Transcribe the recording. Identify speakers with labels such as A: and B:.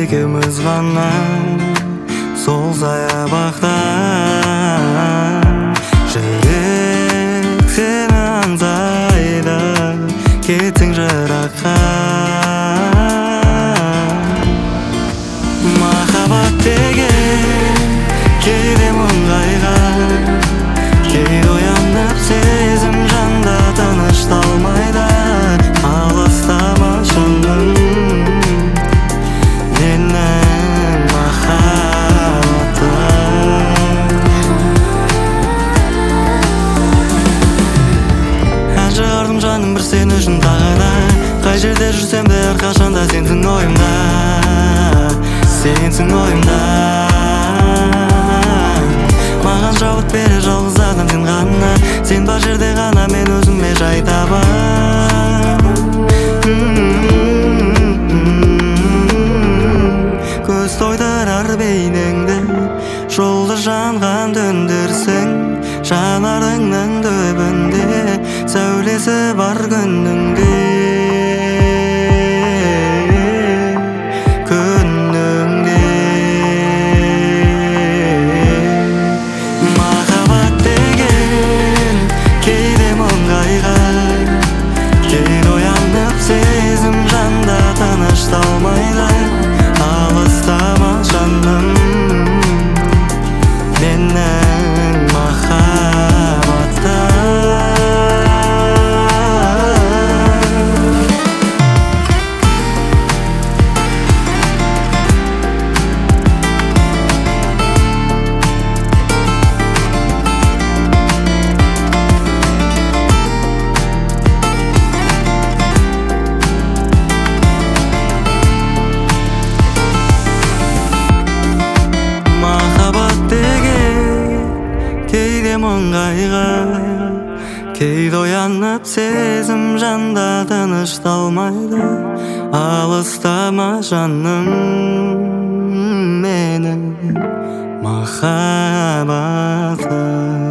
A: экөөбүз гана сол саябакта жүрек сени аңсайды кетсең жыракка махаббат деген кейде мұңайған кейде оянып сезім жанда тынышталмайды алыстама жаным менің махаббатым ән шығардым жаным бір сен үшін тағы да қай жерде жүрсем де әрқашанда сенсің ойымда сенсің ойымда маған жауап бере жалғыз адам сен ғана сен бар жерде ғана мен өзіме жай табам көз тойдырар бейнеңді жолды жанған төндірсің жанарыңның түбінде сәулесі бар күніңде тынышталмайды алыстама жаным менің махаббатым кейде мұңайға кейде оянып сезім жанда тынышталмайды алыстама жаным менің махаббатым